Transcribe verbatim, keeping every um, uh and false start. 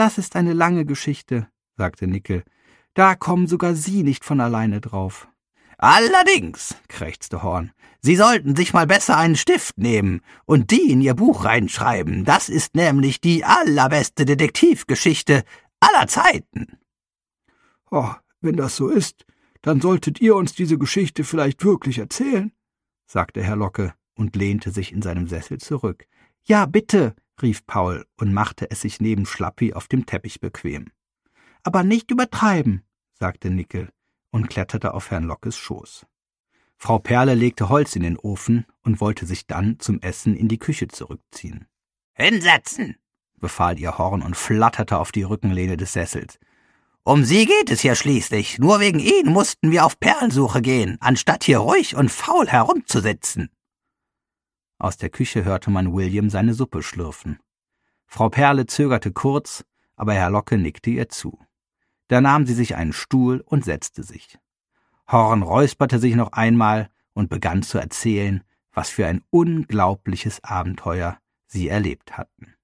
»Das ist eine lange Geschichte«, sagte Nickel. »Da kommen sogar Sie nicht von alleine drauf.« »Allerdings«, krächzte Horn, »Sie sollten sich mal besser einen Stift nehmen und die in Ihr Buch reinschreiben. Das ist nämlich die allerbeste Detektivgeschichte aller Zeiten.« »Oh, wenn das so ist, dann solltet ihr uns diese Geschichte vielleicht wirklich erzählen«, sagte Herr Locke und lehnte sich in seinem Sessel zurück. »Ja, bitte«, rief Paul und machte es sich neben Schlappi auf dem Teppich bequem. »Aber nicht übertreiben«, sagte Nickel und kletterte auf Herrn Lockes Schoß. Frau Perle legte Holz in den Ofen und wollte sich dann zum Essen in die Küche zurückziehen. »Hinsetzen«, befahl ihr Horn und flatterte auf die Rückenlehne des Sessels. »Um Sie geht es hier schließlich. Nur wegen Ihnen mussten wir auf Perlensuche gehen, anstatt hier ruhig und faul herumzusitzen.« Aus der Küche hörte man William seine Suppe schlürfen. Frau Perle zögerte kurz, aber Herr Locke nickte ihr zu. Da nahm sie sich einen Stuhl und setzte sich. Horn räusperte sich noch einmal und begann zu erzählen, was für ein unglaubliches Abenteuer sie erlebt hatten.